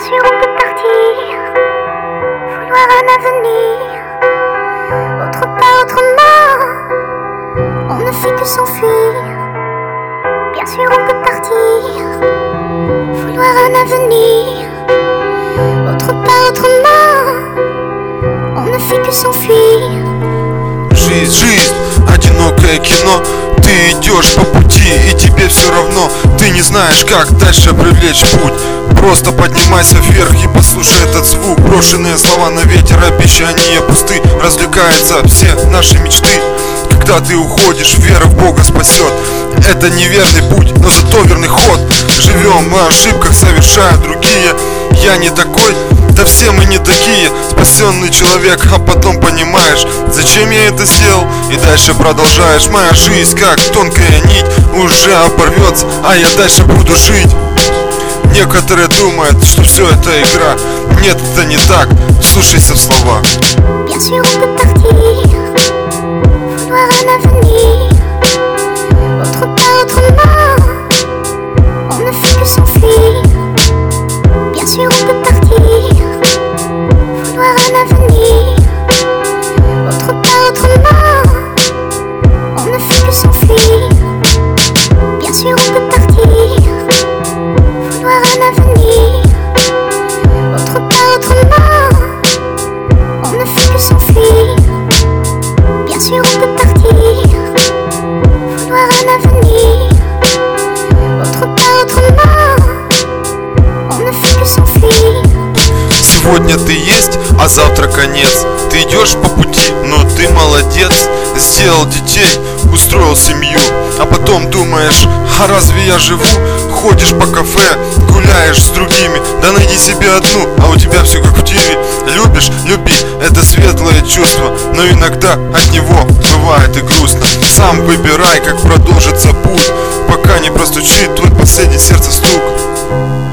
sûr on peut partir, vouloir un avenir, autre part, autrement, on ne fait que s'enfuir. Bien sûr on peut partir, vouloir un avenir, autre part, autrement, on ne fait que s'enfuir. Жизнь, одинокое кино. Ты идешь по пути, и тебе все равно. Ты не знаешь, как дальше привлечь путь. Просто поднимайся вверх и послушай этот звук. Брошенные слова на ветер, обещания пусты. Развлекаются все наши мечты. Когда ты уходишь, вера в Бога спасет. Это неверный путь, но зато верный ход. Живем на ошибках, совершая другие. Я не такой, да все мы не такие. Спасенный человек, а потом понимаешь, зачем я это сделал, и дальше продолжаешь. Моя жизнь, как тонкая нить, уже оборвется, а я дальше буду жить. Некоторые думают, что все это игра. Нет, это не так, вслушайся в слова. Bien sûr on peut partir, vouloir un avenir, autre part, autrement, on ne fait que s'enfuir. Bien sûr on peut partir, vouloir un avenir, autre part, autrement, on ne fait que s'enfuir. Bien sûr on peut partir, vouloir un avenir, autre part, autrement, on ne fait que s'enfuir. Bien sûr on peut partir, vouloir un avenir, autre part, autrement, on ne fait que s'enfuir. Сегодня ты есть, а завтра конец. Ты идешь по пути, но ты молодец. Сделал детей, устроил семью, а потом думаешь, а разве я живу? Ходишь по кафе, гуляешь с другими, да найди себе одну, а у тебя все как в тире. Любишь, люби, это светлое чувство, но иногда от него бывает и грустно. Сам выбирай, как продолжится путь, пока не простучит твой последний сердце стук.